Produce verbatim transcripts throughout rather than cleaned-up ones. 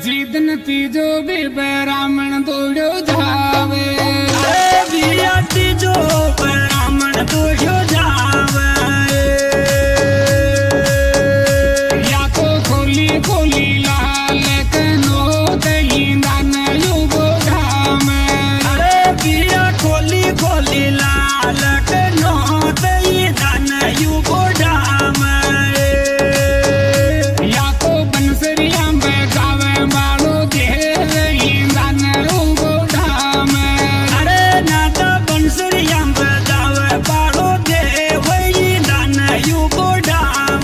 जीदन तीजो भी ब्राह्मण दौड़ो जावे बिया तीजो ब्राह्मण दौड़ो जावे या तो खोली खोली लाल कनो दही दान युगो धाम अरे बिया खोली खोली लाल कनो दही दान युगो धाम या तो बंसरिया में गावे मारो दे रही दान युगो धाम अरे नाता बंसरिया में गावे मारो दे वही दान युगो धाम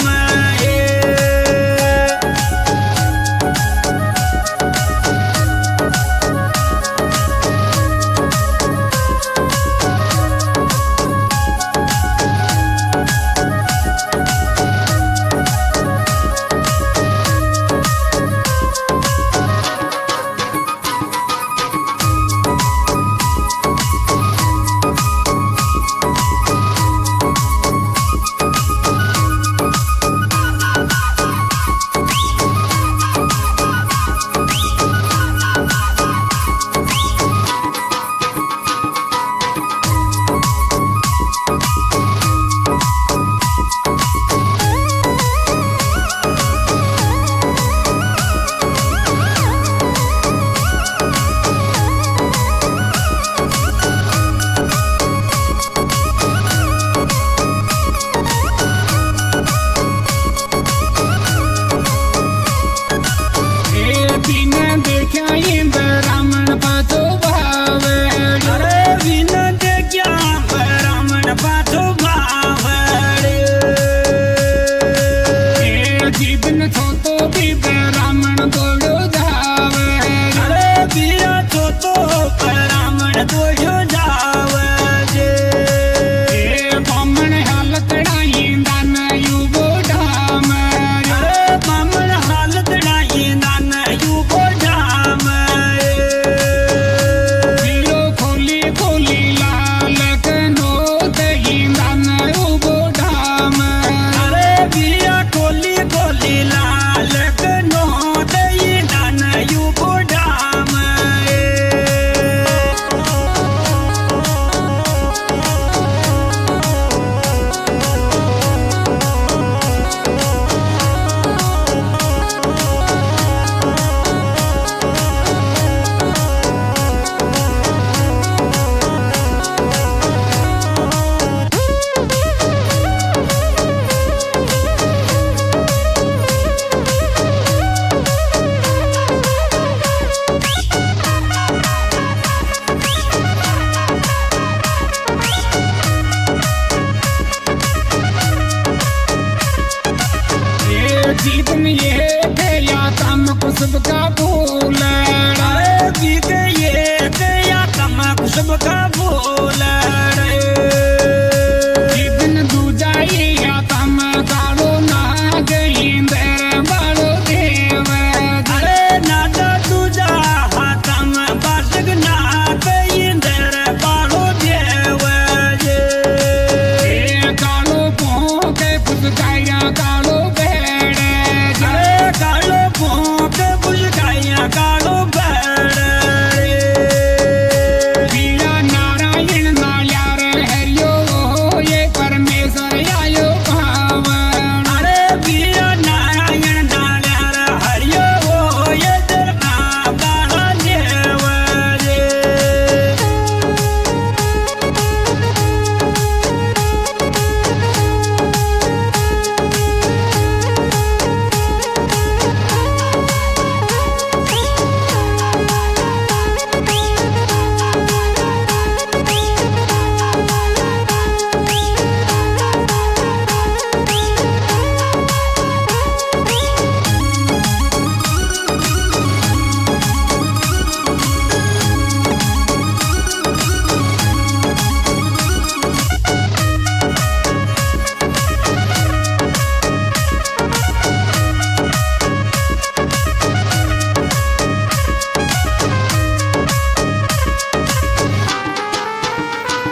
जीतन ये गया तम कुसुब का फूल अरे बीत ये गया तम कुसुब का फूल जीतन दूजा ये या तम कालो ना गई दर बालो देव अरे नादा दूजा हाथम बासग ना गई दर बालो देव ये कालो पो के पुसकाया कालो कालो भोंक बुझकाया कालो बैड़ बीड़ा नारायण नायार हरियो ये परमेश्वर आयो भावन अरे बीड़ा नारायण नायार हरियो ये दरना बाला देव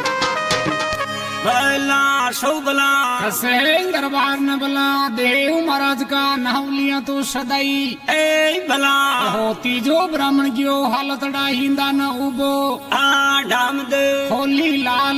दरबार न बला देव महाराज का नाम लिया तो सदाई ए भला होती जो ब्राह्मण गियो हालतड़ा हिंदा न उबो आ डाम दे होली लाल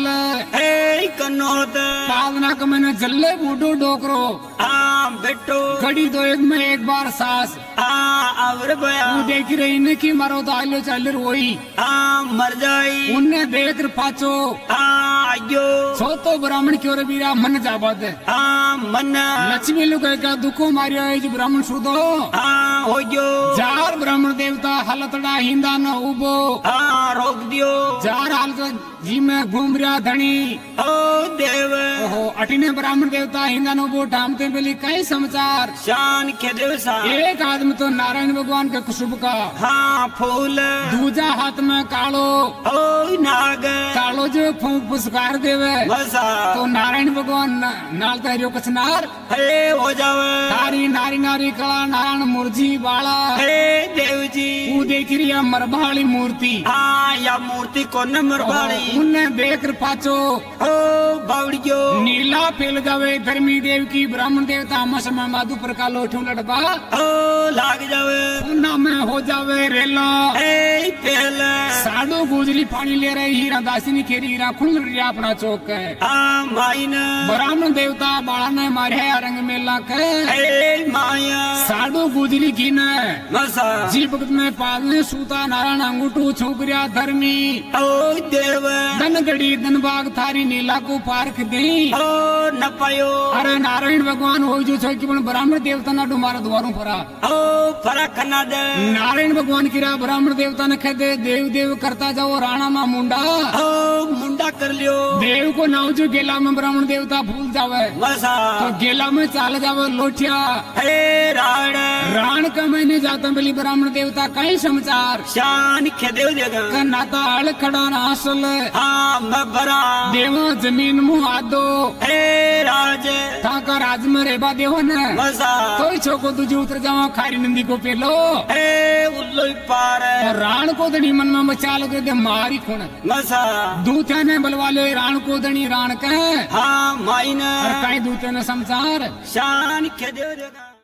ए कनोद पावना का मैंने जल्ले बूढ़ो डोकरो आ बेटो घड़ी दो एक में एक बार सास आ आवर बया तू देख रही ने कि मारो तो आलो चल वही आ मर जाई उन्ने देख पाचो आ आयो सो तो ब्राह्मण क्यों रे बीरा मन जाबत आ मन लक्ष्मी लोग का दुखो मारियो है जो ब्राह्मण सुधो आ होयो जार ब्राह्मण देवता हालतड़ा हिंदा न उबो आ रोक दियो जार हालत जी में घूम रहा धनी ओ देव ओहो अटिने ब्राह्मण देवता हिंदा न उबो ठामते बोली कई समाचार शान के दिवसा एक आदमी तो नारायण भगवान के खुशबू का हाँ फूल दूजा हाथ में कालो ओ नाग कालो जो फूंक पुस्कार देवे बसा तो नारायण भगवान नाल तहरियो कचनार हे हो जावे नारी नारी नारी कला नारायण मुरझी बाला हे देव जी तू देख रही है मरभाली मूर्ति हाँ या मूर्ति को नंबर बाड़ी उन्हें देख पाचो ओ बावड़ियो नीला फेल जावे धर्मी देव की ब्राह्मण देवता मस में माधु पर का लोठू लड़बा ओ लाग जावे उन्ना में हो जावे रेला ए पेल साडो गुजरी पानी ले रही हीरा दासिनी खेरी हीरा खुल रिया अपना चौक है आ माइन ब्राह्मण देवता बाला ने मारे रंग मेला के ए माया साडो गुजरी की न मसा जी भगत में पालने सूता नारायण अंगूठो छोकरिया धर्मी ओ देव धन गड़ी धन बाग थारी नीला को पार्क दे ओ न पायो अरे नारायण भगवान हो जो छो कि ब्राह्मण देवता ना डुमारा द्वारों परा ओ फरक करना दे नारायण भगवान की रा ब्राह्मण देवता ने कहते देव देव करता जाओ राणा मा मुंडा ओ मुंडा कर लियो देव को नाव जो गेला में ब्राह्मण देवता भूल जावे मसा तो गेला में चाल जावे लोठिया हे राण राण का मैंने जाता बोली ब्राह्मण देवता कई समाचार शान के देव देगा का नाता अड़ खड़ा ना असल हाँ मैं बरा देव जमीन मुँह आदो हे राज था का राज में रेबा देव न मसा तो छोको तुझे उतर जाओ खारी नंदी को पेलो हे उल्लू पार और राण को दड़ी मन में बचा लो दे मारी खून मसा दूत्या ने बलवाले राण को दड़ी राण कहे हाँ माइन और कई दूते ने समाचार शान के देव देगा।